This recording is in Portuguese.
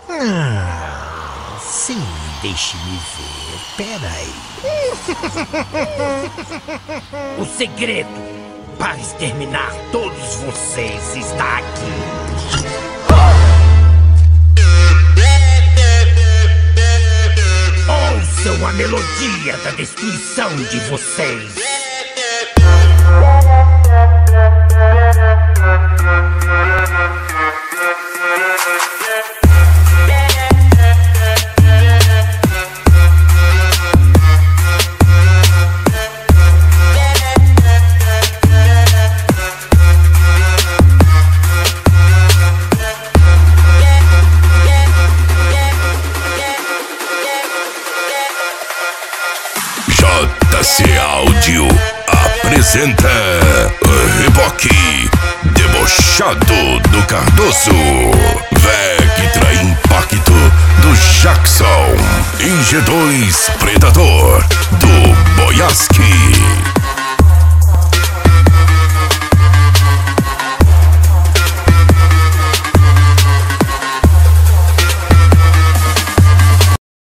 Sim, deixe-me ver. Peraí. O segredo para exterminar todos vocês está aqui. Ouçam a melodia da destruição de vocês. JC Áudio apresenta Reboque Debochado do Cardoso, Vectra Impacto do Jackson e G2 Predador do Boyaski.